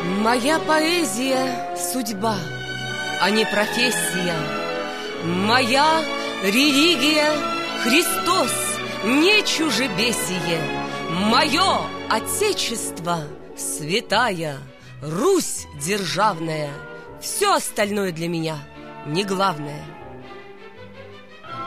Моя поэзия — судьба, а не профессия. Моя религия — Христос, не чужебесие. Мое Отечество — святая Русь державная. Все остальное для меня не главное.